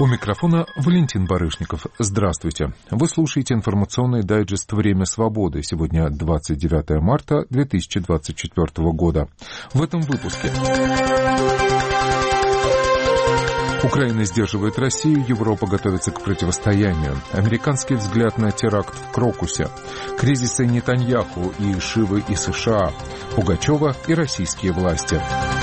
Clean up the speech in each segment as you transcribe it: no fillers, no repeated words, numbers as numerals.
У микрофона Валентин Барышников. Здравствуйте. Вы слушаете информационный дайджест «Время свободы». Сегодня 29 марта 2024 года. В этом выпуске. Украина сдерживает Россию, Европа готовится к противостоянию. Американский взгляд на теракт в Крокусе. Кризисы Нетаньяху и Шивы и США. Пугачева и российские власти.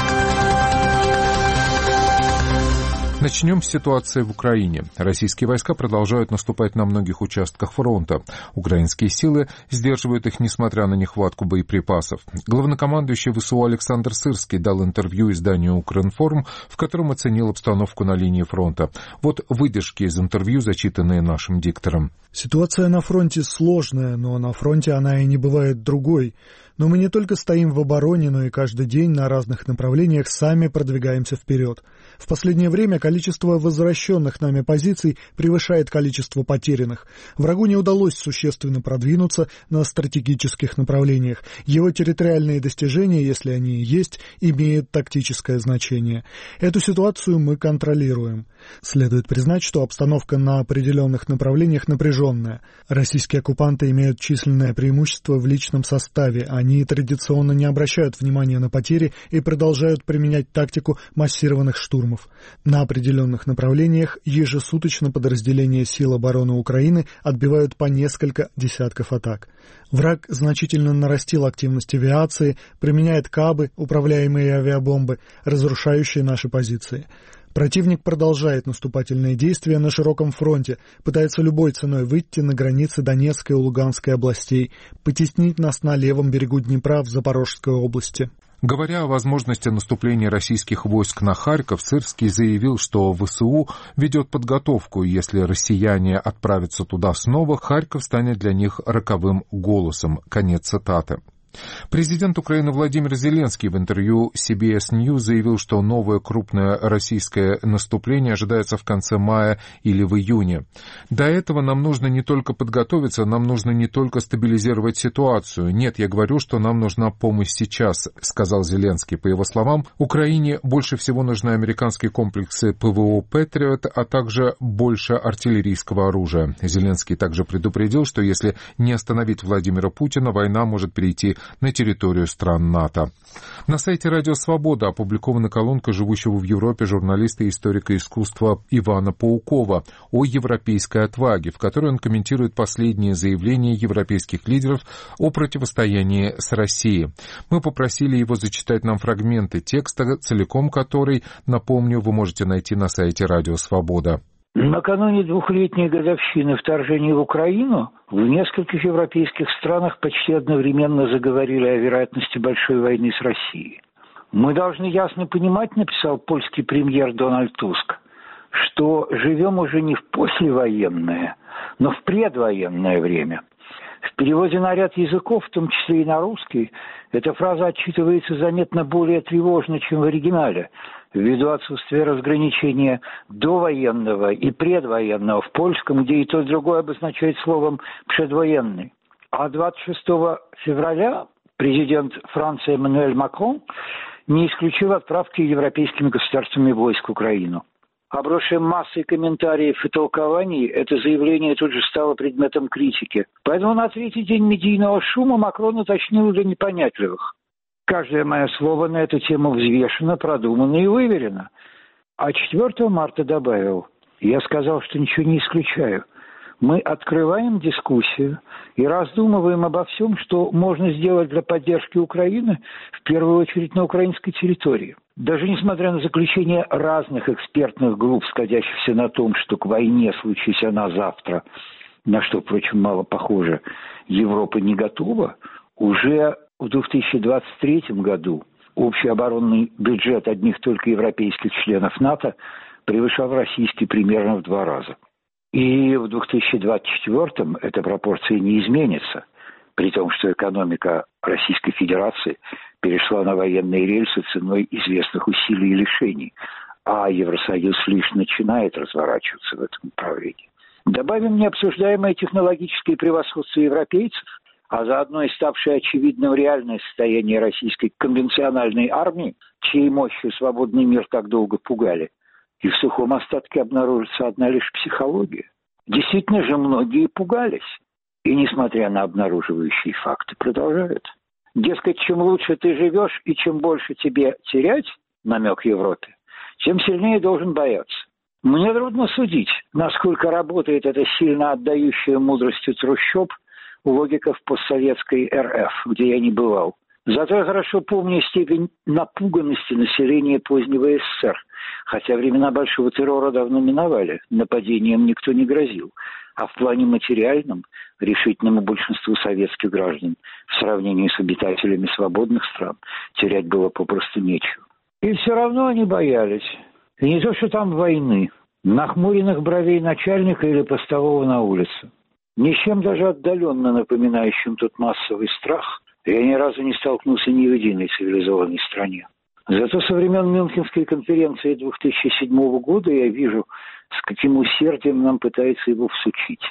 Начнем с ситуации в Украине. Российские войска продолжают наступать на многих участках фронта. Украинские силы сдерживают их, несмотря на нехватку боеприпасов. Главнокомандующий ВСУ Александр Сырский дал интервью изданию «Укринформ», в котором оценил обстановку на линии фронта. Вот выдержки из интервью, зачитанные нашим диктором. Ситуация на фронте сложная, но на фронте она и не бывает другой. Но мы не только стоим в обороне, но и каждый день на разных направлениях сами продвигаемся вперед. В последнее время количество возвращенных нами позиций превышает количество потерянных. Врагу не удалось существенно продвинуться на стратегических направлениях. Его территориальные достижения, если они и есть, имеют тактическое значение. Эту ситуацию мы контролируем. Следует признать, что обстановка на определенных направлениях напряженная. Российские оккупанты имеют численное преимущество в личном составе. Они традиционно не обращают внимания на потери и продолжают применять тактику массированных штурмов. На определенных направлениях ежесуточно подразделения сил обороны Украины отбивают по несколько десятков атак. Враг значительно нарастил активность авиации, применяет КАБы, управляемые авиабомбы, разрушающие наши позиции. Противник продолжает наступательные действия на широком фронте, пытается любой ценой выйти на границы Донецкой и Луганской областей, потеснить нас на левом берегу Днепра в Запорожской области. Говоря о возможности наступления российских войск на Харьков, Сырский заявил, что ВСУ ведет подготовку, и если россияне отправятся туда снова, Харьков станет для них роковым голосом. Конец цитаты. Президент Украины Владимир Зеленский в интервью CBS News заявил, что новое крупное российское наступление ожидается в конце мая или в июне. До этого нам нужно не только подготовиться, нам нужно не только стабилизировать ситуацию. Нет, я говорю, что нам нужна помощь сейчас, сказал Зеленский. По его словам, Украине больше всего нужны американские комплексы ПВО «Патриот», а также больше артиллерийского оружия. Зеленский также предупредил, что если не остановить Владимира Путина, война может перейти на территорию стран НАТО. На сайте «Радио Свобода» опубликована колонка живущего в Европе журналиста и историка искусства Ивана Паукова о европейской отваге, в которой он комментирует последние заявления европейских лидеров о противостоянии с Россией. Мы попросили его зачитать нам фрагменты текста, целиком который, напомню, вы можете найти на сайте «Радио Свобода». Накануне 2-летней годовщины вторжения в Украину в нескольких европейских странах почти одновременно заговорили о вероятности большой войны с Россией. «Мы должны ясно понимать, — написал польский премьер Дональд Туск, — что живем уже не в послевоенное, но в предвоенное время». В переводе на ряд языков, в том числе и на русский, эта фраза отчитывается заметно более тревожно, чем в оригинале, ввиду отсутствия разграничения довоенного и предвоенного в польском, где и то, и другое обозначает словом «предвоенный». А 26 февраля президент Франции Эммануэль Макрон не исключил отправки европейскими государствами войск в Украину. Обросшее массой комментариев и толкований, это заявление тут же стало предметом критики. Поэтому на третий день медийного шума Макрон уточнил для непонятливых: каждое мое слово на эту тему взвешено, продумано и выверено. А 4 марта добавил: я сказал, что ничего не исключаю. Мы открываем дискуссию и раздумываем обо всем, что можно сделать для поддержки Украины, в первую очередь на украинской территории. Даже несмотря на заключение разных экспертных групп, сходящихся на том, что к войне, случись она завтра, на что, впрочем, мало похоже, Европа не готова, уже в 2023 году общий оборонный бюджет одних только европейских членов НАТО превышал российский примерно в 2 раза. И в 2024-м эта пропорция не изменится, при том, что экономика Российской Федерации перешла на военные рельсы ценой известных усилий и лишений, а Евросоюз лишь начинает разворачиваться в этом направлении. Добавим необсуждаемое технологическое превосходство европейцев, а заодно и ставшее очевидным реальное состояние российской конвенциональной армии, чьей мощью свободный мир так долго пугали. и в сухом остатке обнаружится одна лишь психология. Действительно же многие пугались, и, несмотря на обнаруживающие факты, продолжают. Дескать, чем лучше ты живешь и чем больше тебе терять, намек Европе, тем сильнее должен бояться. Мне трудно судить, насколько работает эта сильно отдающая мудростью трущоб логика в постсоветской РФ, где я не бывал. Зато я хорошо помню степень напуганности населения позднего СССР, хотя времена большого террора давно миновали, нападением никто не грозил, а в плане материальном решительному большинству советских граждан в сравнении с обитателями свободных стран терять было попросту нечего. И все равно они боялись. И не то, что там войны, нахмуренных бровей начальника или постового на улице. Ни с чем даже отдаленно напоминающим тот массовый страх я ни разу не столкнулся ни в единой цивилизованной стране. Зато со времен Мюнхенской конференции 2007 года я вижу, с каким усердием нам пытается его всучить.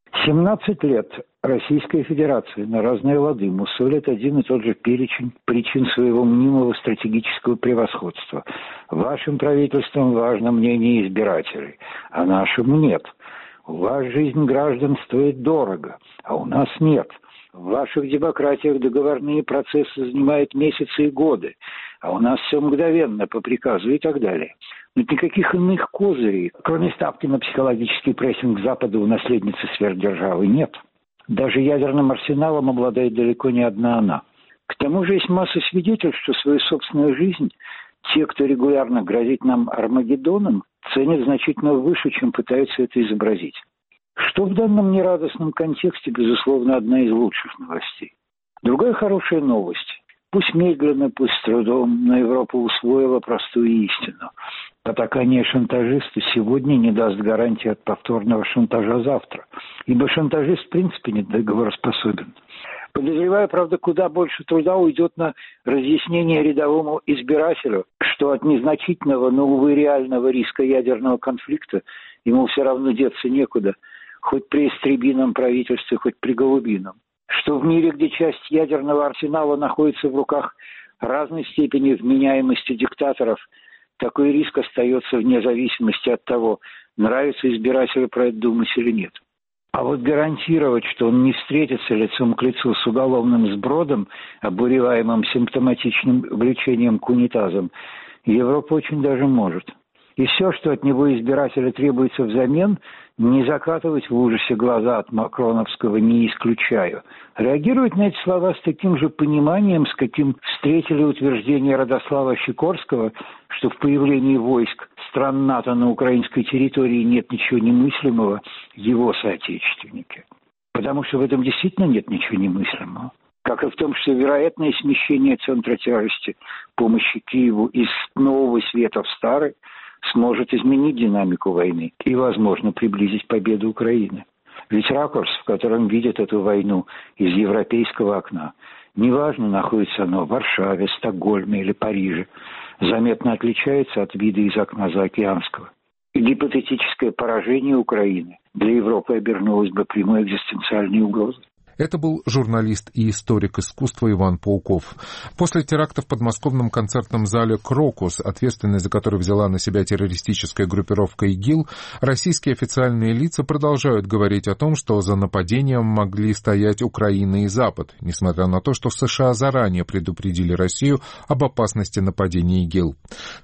17 лет Российская Федерация на разные лады мусолит один и тот же перечень причин своего мнимого стратегического превосходства. Вашим правительством важно мнение избирателей, а нашему нет. У вас жизнь граждан стоит дорого, а у нас нет. В ваших демократиях договорные процессы занимают месяцы и годы, а у нас все мгновенно, по приказу и так далее. Но никаких иных козырей, кроме ставки на психологический прессинг Запада у наследницы сверхдержавы, нет. Даже ядерным арсеналом обладает далеко не одна она. К тому же есть масса свидетельств, что свою собственную жизнь те, кто регулярно грозит нам Армагеддоном, ценят значительно выше, чем пытаются это изобразить. Что в данном нерадостном контексте, безусловно, одна из лучших новостей. Другая хорошая новость. Пусть медленно, пусть с трудом, но Европа усвоила простую истину. Потакание шантажисту сегодня не даст гарантии от повторного шантажа завтра, ибо шантажист в принципе не договороспособен. Подозреваю, правда, куда больше труда уйдет на разъяснение рядовому избирателю, что от незначительного, но, увы, реального риска ядерного конфликта ему все равно деться некуда, хоть при истребином правительстве, хоть при голубином. Что в мире, где часть ядерного арсенала находится в руках разной степени вменяемости диктаторов, такой риск остается вне зависимости от того, нравится избирателю про это думать или нет. А вот гарантировать, что он не встретится лицом к лицу с уголовным сбродом, обуреваемым симптоматичным влечением к унитазам, Европа очень даже может. И все, что от него избирателя требуется взамен, не закатывать в ужасе глаза от макроновского «не исключаю». Реагировать на эти слова с таким же пониманием, с каким встретили утверждение Радослава Сикорского, что в появлении войск стран НАТО на украинской территории нет ничего немыслимого, его соотечественники. Потому что в этом действительно нет ничего немыслимого. Как и в том, что вероятное смещение центра тяжести помощи Киеву из нового света в старый сможет изменить динамику войны и, возможно, приблизить победу Украины. Ведь ракурс, в котором видят эту войну из европейского окна, неважно, находится оно в Варшаве, Стокгольме или Париже, заметно отличается от вида из окна заокеанского. И гипотетическое поражение Украины для Европы обернулось бы прямой экзистенциальной угрозой. Это был журналист и историк искусства Иван Пауков. После теракта в подмосковном концертном зале «Крокус», ответственность за который взяла на себя террористическая группировка ИГИЛ, российские официальные лица продолжают говорить о том, что за нападением могли стоять Украина и Запад, несмотря на то, что США заранее предупредили Россию об опасности нападения ИГИЛ.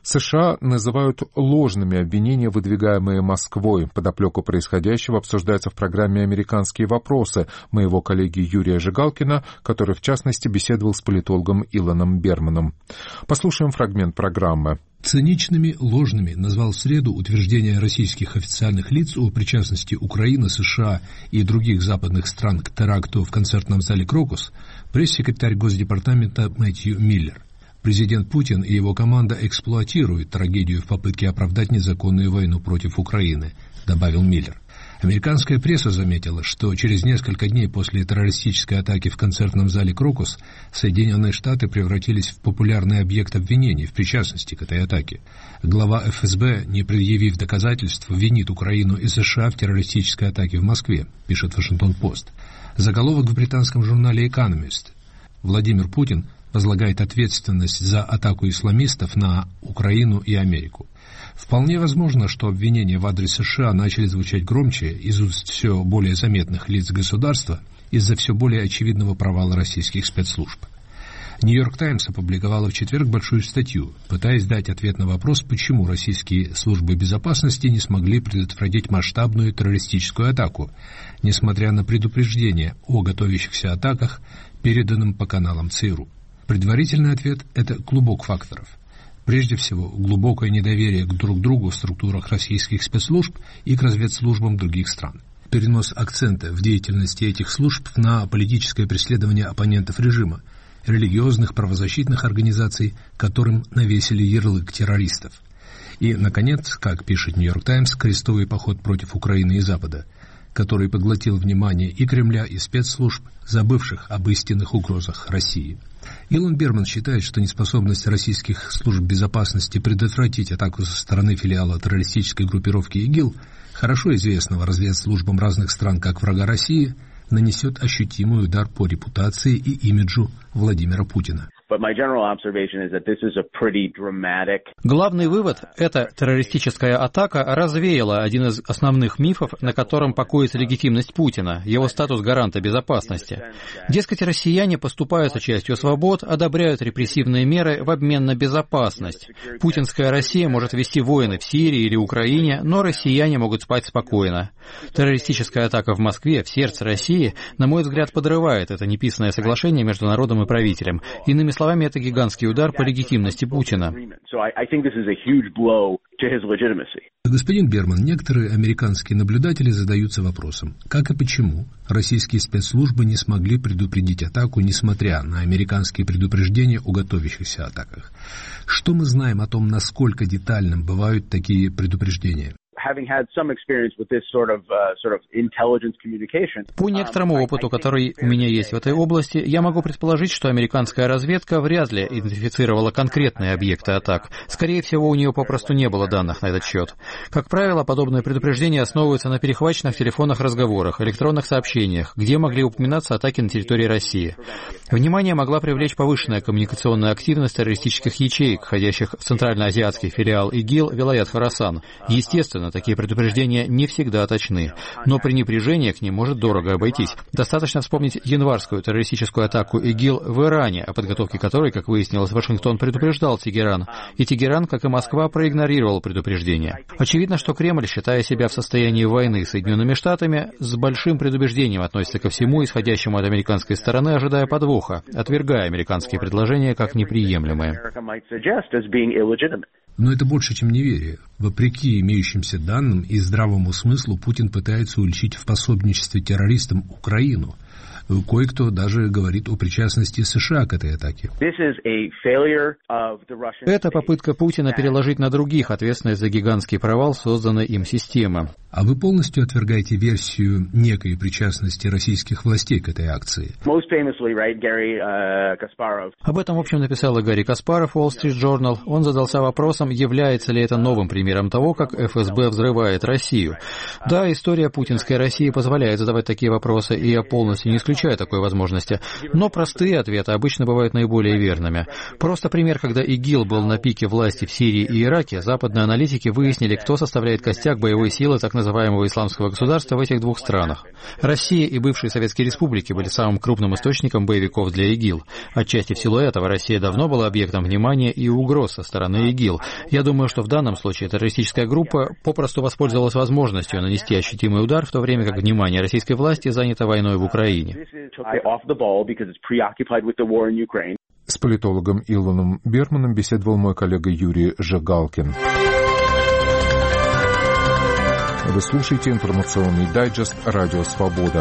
США называют ложными обвинения, выдвигаемые Москвой. Подоплеку происходящего обсуждается в программе «Американские вопросы» моего коллеги Юрия Жигалкина, который, в частности, беседовал с политологом Илоном Берманом. Послушаем фрагмент программы. Циничными, ложными назвал в среду утверждения российских официальных лиц о причастности Украины, США и других западных стран к теракту в концертном зале «Крокус» пресс-секретарь Госдепартамента Мэтью Миллер. Президент Путин и его команда эксплуатируют трагедию в попытке оправдать незаконную войну против Украины, добавил Миллер. Американская пресса заметила, что через несколько дней после террористической атаки в концертном зале «Крокус» Соединенные Штаты превратились в популярный объект обвинений в причастности к этой атаке. Глава ФСБ, не предъявив доказательств, винит Украину и США в террористической атаке в Москве, пишет Вашингтон-Пост. Заголовок в британском журнале «Экономист». Владимир Путин возлагает ответственность за атаку исламистов на Украину и Америку. Вполне возможно, что обвинения в адрес США начали звучать громче из уст все более заметных лиц государства из-за все более очевидного провала российских спецслужб. «Нью-Йорк Таймс» опубликовала в четверг большую статью, пытаясь дать ответ на вопрос, почему российские службы безопасности не смогли предотвратить масштабную террористическую атаку, несмотря на предупреждение о готовящихся атаках, переданным по каналам ЦРУ. Предварительный ответ – это клубок факторов. Прежде всего, глубокое недоверие друг к другу в структурах российских спецслужб и к разведслужбам других стран. Перенос акцента в деятельности этих служб на политическое преследование оппонентов режима, религиозных правозащитных организаций, которым навесили ярлык террористов. И, наконец, как пишет «Нью-Йорк Таймс», крестовый поход против Украины и Запада, который поглотил внимание и Кремля, и спецслужб, забывших об истинных угрозах России. Илон Берман считает, что неспособность российских служб безопасности предотвратить атаку со стороны филиала террористической группировки ИГИЛ, хорошо известного разведслужбам разных стран как врага России, нанесет ощутимый удар по репутации и имиджу Владимира Путина. Главный вывод – эта террористическая атака развеяла один из основных мифов, на котором покоится легитимность Путина, его статус гаранта безопасности. Дескать, россияне поступаются частью свобод, одобряют репрессивные меры в обмен на безопасность. Путинская Россия может вести войны в Сирии или Украине, но россияне могут спать спокойно. Террористическая атака в Москве, в сердце России, на мой взгляд, подрывает это неписанное соглашение между народом и правителем. Иными словами, это гигантский удар по легитимности Путина. Господин Берман, некоторые американские наблюдатели задаются вопросом, как и почему российские спецслужбы не смогли предупредить атаку, несмотря на американские предупреждения о готовящихся атаках. Что мы знаем о том, насколько детальным бывают такие предупреждения? По некоторому опыту, который у меня есть в этой области, я могу предположить, что американская разведка вряд ли идентифицировала конкретные объекты атак. Скорее всего, у нее попросту не было данных на этот счет. Как правило, подобные предупреждения основываются на перехваченных телефонных разговорах, электронных сообщениях, где могли упоминаться атаки на территории России. Внимание могла привлечь повышенная коммуникационная активность террористических ячеек, входящих в центральноазиатский филиал ИГИЛ Вилаят Хорасан. Естественно, такие предупреждения не всегда точны, но пренебрежение к ним может дорого обойтись. Достаточно вспомнить январскую террористическую атаку ИГИЛ в Иране, о подготовке которой, как выяснилось, Вашингтон предупреждал Тегеран. И Тегеран, как и Москва, проигнорировал предупреждение. Очевидно, что Кремль, считая себя в состоянии войны с Соединенными Штатами, с большим предубеждением относится ко всему исходящему от американской стороны, ожидая подвоха, отвергая американские предложения как неприемлемые. Но это больше, чем неверие. Вопреки имеющимся данным и здравому смыслу, Путин пытается уличить в пособничестве террористам Украину. Кое-кто даже говорит о причастности США к этой атаке. Это попытка Путина переложить на других ответственность за гигантский провал созданной им системы. А вы полностью отвергаете версию некой причастности российских властей к этой акции? Об этом, в общем, написал и Гарри Каспаров в Wall Street Journal. Он задался вопросом, является ли это новым примером того, как ФСБ взрывает Россию. Да, история путинской России позволяет задавать такие вопросы, и я полностью не исключаю такой возможности. Но простые ответы обычно бывают наиболее верными. Просто пример, когда ИГИЛ был на пике власти в Сирии и Ираке, западные аналитики выяснили, кто составляет костяк боевой силы так называемого исламского государства в этих двух странах. Россия и бывшие советские республики были самым крупным источником боевиков для ИГИЛ. Отчасти в силу этого Россия давно была объектом внимания и угроз со стороны ИГИЛ. Я думаю, что в данном случае террористическая группа попросту воспользовалась возможностью нанести ощутимый удар, в то время как внимание российской власти занято войной в Украине. С политологом Илоном Берманом беседовал мой коллега Юрий Жигалкин. Вы слушаете информационный дайджест «Радио Свобода».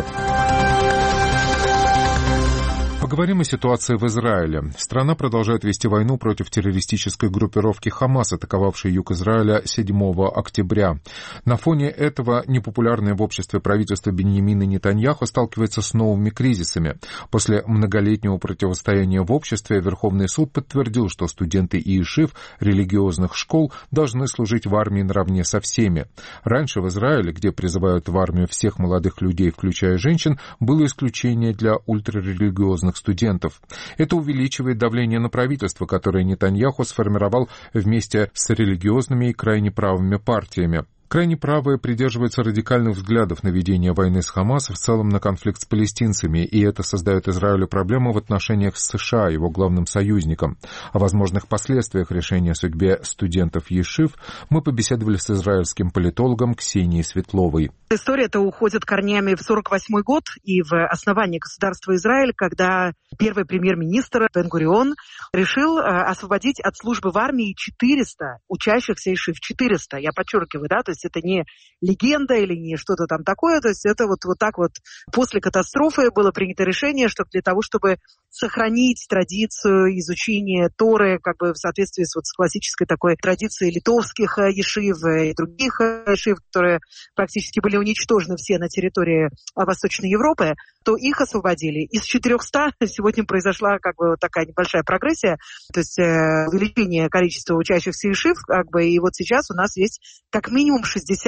Поговорим о ситуации в Израиле. Страна продолжает вести войну против террористической группировки «Хамас», атаковавшей юг Израиля 7 октября. На фоне этого непопулярное в обществе правительство Биньямина Нетаньяху сталкивается с новыми кризисами. После многолетнего противостояния в обществе Верховный суд подтвердил, что студенты иешив религиозных школ должны служить в армии наравне со всеми. Раньше в Израиле, где призывают в армию всех молодых людей, включая женщин, было исключение для ультрарелигиозных студентов. Это увеличивает давление на правительство, которое Нетаньяху сформировал вместе с религиозными и крайне правыми партиями. Крайне правые придерживаются радикальных взглядов на ведение войны с Хамас и в целом на конфликт с палестинцами, и это создает Израилю проблему в отношениях с США, его главным союзником. О возможных последствиях решения о судьбе студентов Ешив мы побеседовали с израильским политологом Ксенией Светловой. История-то уходит корнями в 1948 год и в основании государства Израиль, когда первый премьер-министр Бен-Гурион решил освободить от службы в армии 400 учащихся Ешив. 400, я подчеркиваю, да, то есть это не легенда или не что-то там такое, то есть это вот так вот после катастрофы было принято решение, что для того, чтобы сохранить традицию изучения Торы, как бы в соответствии с классической такой традицией литовских ешив и других ешив, которые практически были уничтожены все на территории Восточной Европы, то их освободили. Из 400 сегодня произошла как бы такая небольшая прогрессия, то есть увеличение количества учащихся ешив, как бы, и вот сейчас у нас есть как минимум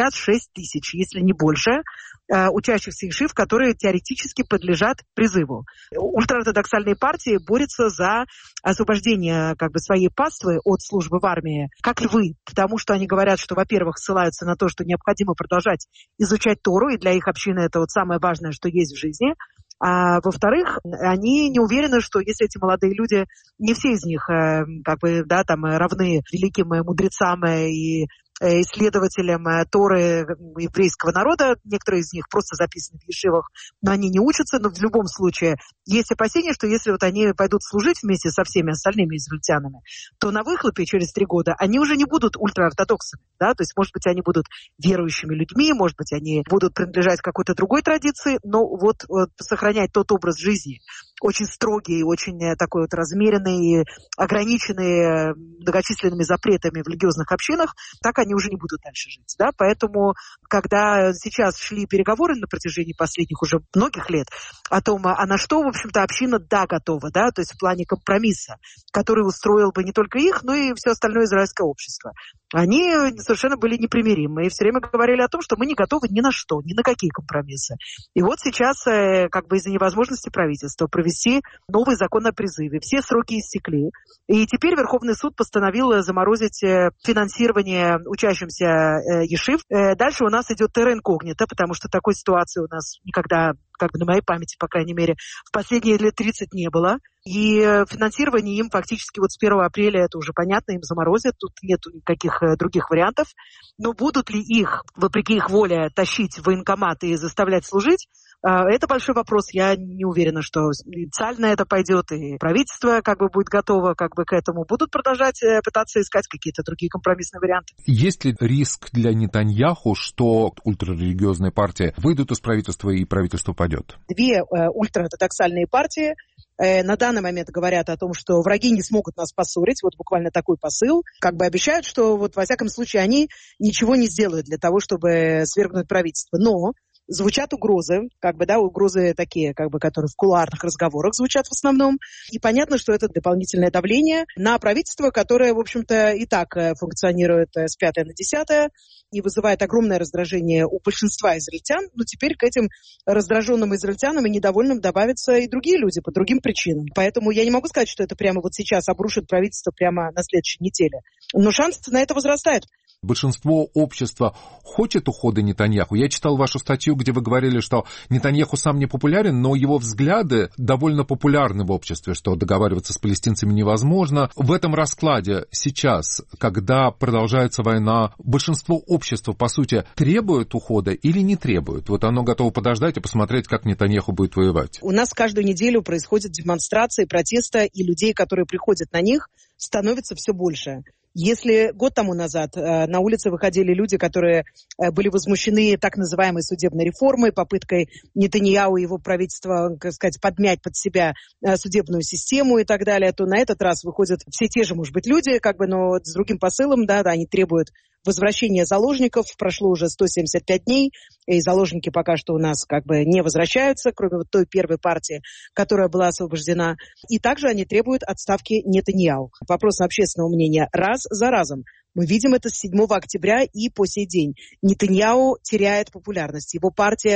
66 тысяч, если не больше, учащихся ешив, которые теоретически подлежат призыву. Ультраортодоксальные партии борются за освобождение как бы своей паствы от службы в армии, как львы, потому что они говорят, что, во-первых, ссылаются на то, что необходимо продолжать изучать Тору, и для их общины это вот самое важное, что есть в жизни. А во-вторых, они не уверены, что если эти молодые люди, не все из них как бы, да, там, равны великим мудрецам и исследователям Торы еврейского народа. Некоторые из них просто записаны в ешивах, но они не учатся. Но в любом случае есть опасения, что если вот они пойдут служить вместе со всеми остальными израильтянами, то на выхлопе через 3 года они уже не будут ультраортодоксами. Да? То есть, может быть, они будут верующими людьми, может быть, они будут принадлежать какой-то другой традиции, но вот сохранять тот образ жизни, очень строгий, очень такой вот размеренный, ограниченный многочисленными запретами в религиозных общинах, так они уже не будут дальше жить. Да? Поэтому, когда сейчас шли переговоры на протяжении последних уже многих лет о том, а на что, в общем-то, община, да, готова, да, то есть в плане компромисса, который устроил бы не только их, но и все остальное израильское общество, они совершенно были непримиримы и все время говорили о том, что мы не готовы ни на что, ни на какие компромиссы. И вот сейчас, как бы из-за невозможности правительства провести новый закон о призыве, все сроки истекли. И теперь Верховный суд постановил заморозить финансирование учащимся ешив. Дальше у нас идет терра инкогнита, потому что такой ситуации у нас никогда, как бы на моей памяти, по крайней мере, в последние лет 30 не было. И финансирование им фактически вот с 1 апреля, это уже понятно, им заморозят, тут нет никаких других вариантов. Но будут ли их, вопреки их воле, тащить в военкомат и заставлять служить, это большой вопрос. Я не уверена, что и Цаль на это пойдет, и правительство как бы будет готово как бы к этому. Будут продолжать пытаться искать какие-то другие компромиссные варианты. Есть ли риск для Нетаньяху, что ультрарелигиозные партии выйдут из правительства и правительство падет? 2 ультраортодоксальные партии на данный момент говорят о том, что враги не смогут нас поссорить. Вот буквально такой посыл. Как бы обещают, что вот во всяком случае они ничего не сделают для того, чтобы свергнуть правительство. Но звучат угрозы, как бы, да, угрозы такие, как бы, которые в кулуарных разговорах звучат в основном. И понятно, что это дополнительное давление на правительство, которое, в общем-то, и так функционирует с 5 на 10 и вызывает огромное раздражение у большинства израильтян. Но теперь к этим раздраженным израильтянам и недовольным добавятся и другие люди по другим причинам. Поэтому я не могу сказать, что это прямо вот сейчас обрушит правительство прямо на следующей неделе. Но шанс на это возрастает. Большинство общества хочет ухода Нетаньяху. Я читал вашу статью, где вы говорили, что Нетаньяху сам не популярен, но его взгляды довольно популярны в обществе, что договариваться с палестинцами невозможно. В этом раскладе сейчас, когда продолжается война, большинство общества, по сути, требует ухода или не требует? Вот оно готово подождать и посмотреть, как Нетаньяху будет воевать. У нас каждую неделю происходят демонстрации, протеста, и людей, которые приходят на них, становится все больше. Если год тому назад на улицы выходили люди, которые были возмущены так называемой судебной реформой, попыткой Нетаньяху и его правительства, так сказать, подмять под себя судебную систему и так далее, то на этот раз выходят все те же, может быть, люди, как бы, но с другим посылом, да, они требуют возвращения заложников. Прошло уже 175 дней, и заложники пока что у нас как бы не возвращаются, кроме вот той первой партии, которая была освобождена. И также они требуют отставки Нетаньяху. Вопрос общественного мнения раз за разом. Мы видим это с 7 октября и по сей день. Нетаньяху теряет популярность. Его партия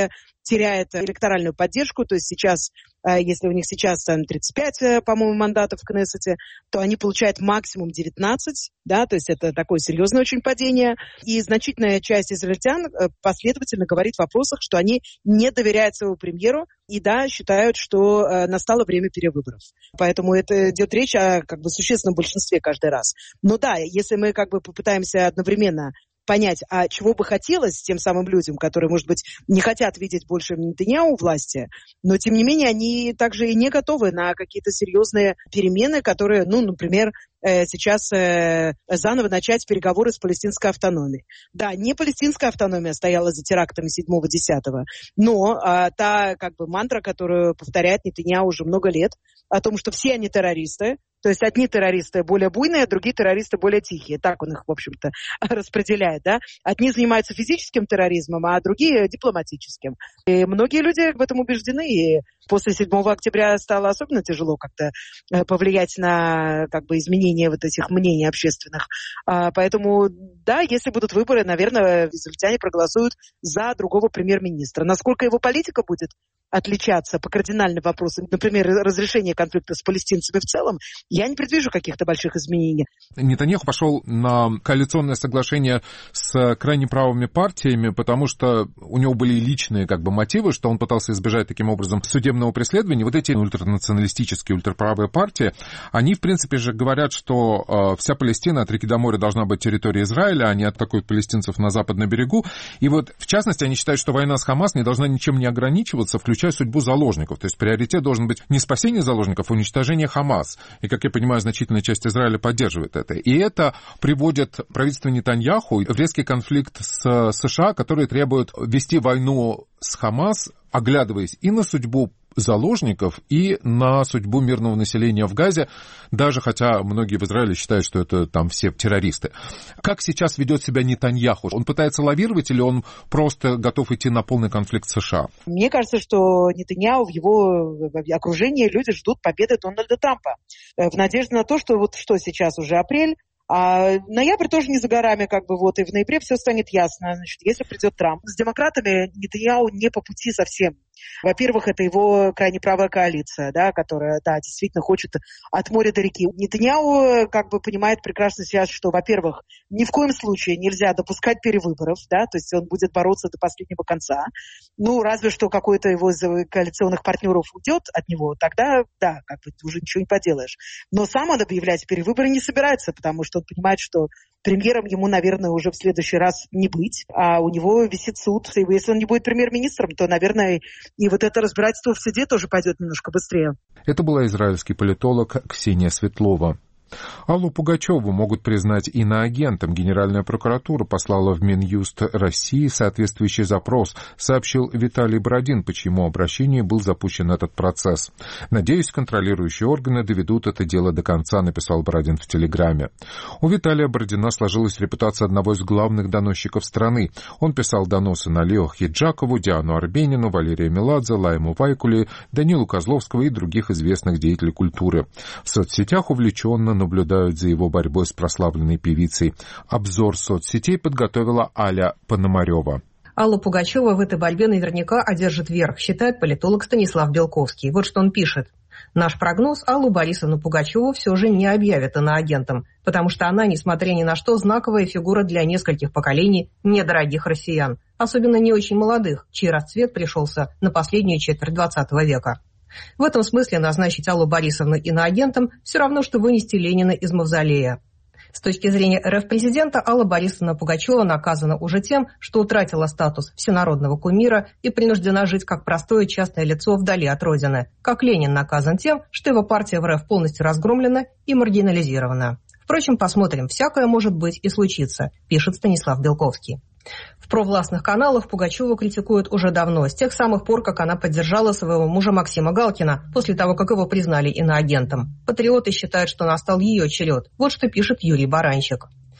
теряет электоральную поддержку, то есть сейчас, если у них сейчас 35, по-моему, мандатов в Кнессете, то они получают максимум 19, да, то есть это такое серьезное очень падение, и значительная часть израильтян последовательно говорит в вопросах, что они не доверяют своему премьеру и, да, считают, что настало время перевыборов. Поэтому это идет речь о существенном большинстве каждый раз. Но да, если мы попытаемся одновременно понять, а чего бы хотелось тем самым людям, которые, может быть, не хотят видеть больше Нетаньяху у власти, но, тем не менее, они также и не готовы на какие-то серьезные перемены, которые, например, сейчас заново начать переговоры с палестинской автономией. Да, не палестинская автономия стояла за терактами 7-10, но та мантра, которую повторяет Нетаньяху уже много лет, о том, что все они террористы, то есть одни террористы более буйные, а другие террористы более тихие. Так он их, в общем-то, распределяет, да. Одни занимаются физическим терроризмом, а другие дипломатическим. И многие люди в этом убеждены, и после 7 октября стало особенно тяжело как-то повлиять на изменение вот этих мнений общественных. Поэтому, да, если будут выборы, наверное, израильтяне проголосуют за другого премьер-министра. Насколько его политика будет отличаться по кардинальным вопросам, например, разрешение конфликта с палестинцами в целом, я не предвижу каких-то больших изменений. Нетаньяху пошел на коалиционное соглашение с крайне правыми партиями, потому что у него были личные мотивы, что он пытался избежать таким образом судебного преследования. Вот эти ультранационалистические, ультраправые партии, они, в принципе же, говорят, что вся Палестина от реки до моря должна быть территорией Израиля, они атакуют палестинцев на западном берегу. И вот, в частности, они считают, что война с Хамас не должна ничем не ограничиваться, включая судьбу заложников. То есть приоритет должен быть не спасение заложников, а уничтожение Хамас. И, как я понимаю, значительная часть Израиля поддерживает это. И это приводит правительство Нетаньяху в резкий конфликт с США, которые требуют вести войну с Хамас, оглядываясь и на судьбу заложников, и на судьбу мирного населения в Газе, даже хотя многие в Израиле считают, что это там все террористы. Как сейчас ведет себя Нетаньяху? Он пытается лавировать или он просто готов идти на полный конфликт с США? Мне кажется, что Нетаньяху, в его окружении люди ждут победы Дональда Трампа. В надежде на то, что что сейчас уже апрель, а ноябрь тоже не за горами, и в ноябре все станет ясно. Значит, если придет Трамп. С демократами Нетаньяху не по пути совсем. Во-первых, это его крайне правая коалиция, да, которая, да, действительно хочет от моря до реки. Нетаньяху понимает прекрасно сейчас, что, во-первых, ни в коем случае нельзя допускать перевыборов, да, то есть он будет бороться до последнего конца. Разве что какой-то его из коалиционных партнеров уйдет от него, тогда, да, уже ничего не поделаешь. Но сам он объявлять перевыборы не собирается, потому что он понимает, что премьером ему, наверное, уже в следующий раз не быть, а у него висит суд. И если он не будет премьер-министром, то, наверное, и вот это разбирательство в суде тоже пойдет немножко быстрее. Это была израильский политолог Ксения Светлова. Аллу Пугачеву могут признать иноагентом. Генеральная прокуратура послала в Минюст России соответствующий запрос, сообщил Виталий Бородин, по чьему обращению был запущен этот процесс. «Надеюсь, контролирующие органы доведут это дело до конца», написал Бородин в Телеграме. У Виталия Бородина сложилась репутация одного из главных доносчиков страны. Он писал доносы на Лео Хиджакову, Диану Арбенину, Валерия Меладзе, Лайму Вайкуле, Данилу Козловского и других известных деятелей культуры. В соцсетях увлеченно наблюдают за его борьбой с прославленной певицей. Обзор соцсетей подготовила Аля Пономарева. Алла Пугачева в этой борьбе наверняка одержит верх, считает политолог Станислав Белковский. Вот что он пишет. Наш прогноз: Аллу Борисовну Пугачеву все же не объявят иноагентом, потому что она, несмотря ни на что, знаковая фигура для нескольких поколений недорогих россиян, особенно не очень молодых, чей расцвет пришелся на последнюю четверть XX века. В этом смысле назначить Аллу Борисовну иноагентом все равно, что вынести Ленина из мавзолея. С точки зрения РФ-президента, Алла Борисовна Пугачева наказана уже тем, что утратила статус всенародного кумира и принуждена жить как простое частное лицо вдали от родины, как Ленин наказан тем, что его партия в РФ полностью разгромлена и маргинализирована. Впрочем, посмотрим, всякое может быть и случится, пишет Станислав Белковский. В провластных каналах Пугачеву критикуют уже давно, с тех самых пор, как она поддержала своего мужа Максима Галкина, после того, как его признали иноагентом. Патриоты считают, что настал ее черед. Вот что пишет Юрий Баранчик.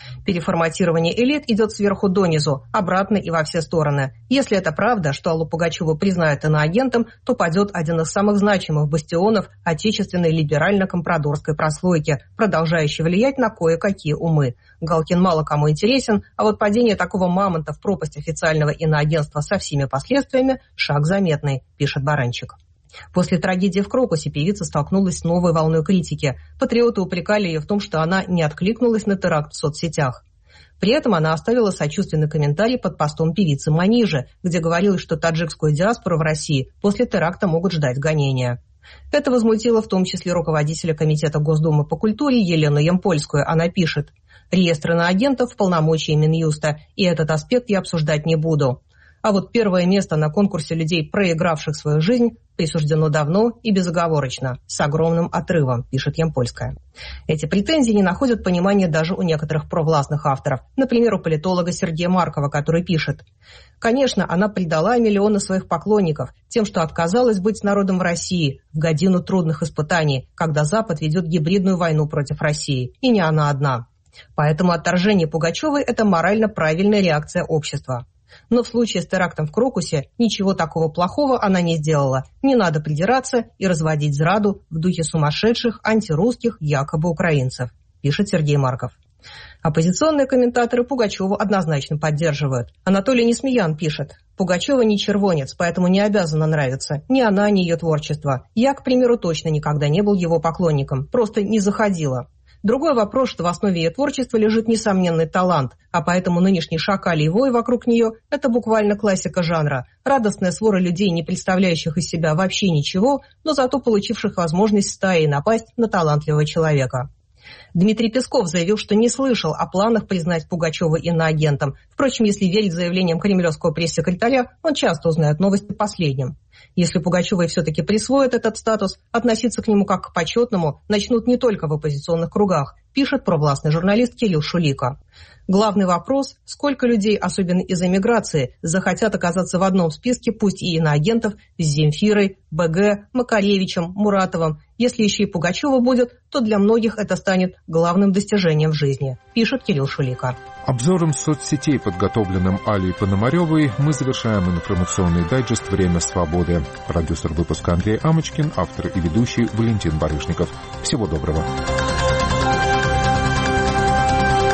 Переформатирование элит идет сверху донизу, обратно и во все стороны. Если это правда, что Аллу Пугачеву признают иноагентом, то падет один из самых значимых бастионов отечественной либерально-компрадорской прослойки, продолжающий влиять на кое-какие умы. Галкин мало кому интересен, а вот падение такого мамонта в пропасть официального иноагентства со всеми последствиями – шаг заметный, пишет Баранчик. После трагедии в Крокусе певица столкнулась с новой волной критики. Патриоты упрекали ее в том, что она не откликнулась на теракт в соцсетях. При этом она оставила сочувственный комментарий под постом певицы Манижи, где говорилось, что таджикскую диаспору в России после теракта могут ждать гонения. Это возмутило в том числе руководителя Комитета Госдумы по культуре Елену Ямпольскую. Она пишет: «Реестр иноагентов в полномочии Минюста, и этот аспект я обсуждать не буду. А вот первое место на конкурсе людей, проигравших свою жизнь, присуждено давно и безоговорочно, с огромным отрывом», пишет Ямпольская. Эти претензии не находят понимания даже у некоторых провластных авторов. Например, у политолога Сергея Маркова, который пишет: «Конечно, она предала миллионы своих поклонников тем, что отказалась быть с народом в России в годину трудных испытаний, когда Запад ведет гибридную войну против России. И не она одна. Поэтому отторжение Пугачевой – это морально правильная реакция общества. Но в случае с терактом в Крокусе ничего такого плохого она не сделала. Не надо придираться и разводить зраду в духе сумасшедших антирусских якобы украинцев», пишет Сергей Марков. Оппозиционные комментаторы Пугачеву однозначно поддерживают. Анатолий Несмеян пишет: «Пугачева не червонец, поэтому не обязана нравиться. Ни она, ни ее творчество. Я, к примеру, точно никогда не был его поклонником. Просто не заходила. Другой вопрос, что в основе ее творчества лежит несомненный талант, а поэтому нынешний шакалий вой вокруг нее – это буквально классика жанра. Радостная свора людей, не представляющих из себя вообще ничего, но зато получивших возможность стаей напасть на талантливого человека». Дмитрий Песков заявил, что не слышал о планах признать Пугачева иноагентом. Впрочем, если верить заявлениям кремлевского пресс-секретаря, он часто узнает новости последним. Если Пугачевой все-таки присвоят этот статус, относиться к нему как к почетному начнут не только в оппозиционных кругах, пишет провластный журналист Кирилл Шулика. Главный вопрос – сколько людей, особенно из эмиграции, захотят оказаться в одном списке, пусть и иноагентов, с Земфирой, БГ, Макаревичем, Муратовым. Если еще и Пугачева будет, то для многих это станет главным достижением в жизни, пишет Кирилл Шулика. Обзором соцсетей, подготовленным Алей Пономаревой, мы завершаем информационный дайджест «Время свободы». Продюсер выпуска Андрей Амочкин, автор и ведущий Валентин Барышников. Всего доброго.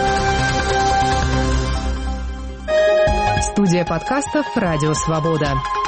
Студия подкастов «Радио Свобода».